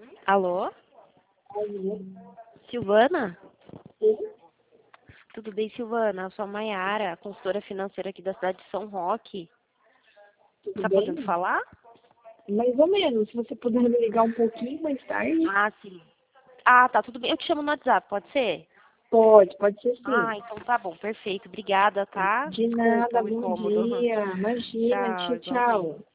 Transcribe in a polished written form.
Alô? Silvana? Tudo bem, Silvana? Eu sou a Maiara, consultora financeira aqui da cidade de São Roque. Tudo Tá podendo bem? falar? Mais ou menos. Se você puder me ligar um pouquinho mais tarde. Ah, sim. Ah, tá, tudo bem. Eu te chamo no WhatsApp, pode ser? Pode ser sim. Ah, então tá bom, perfeito. Obrigada, tá? De Desculpa nada, o bom incômodo. dia. Imagina, Tchau, tchau, igualmente. tchau.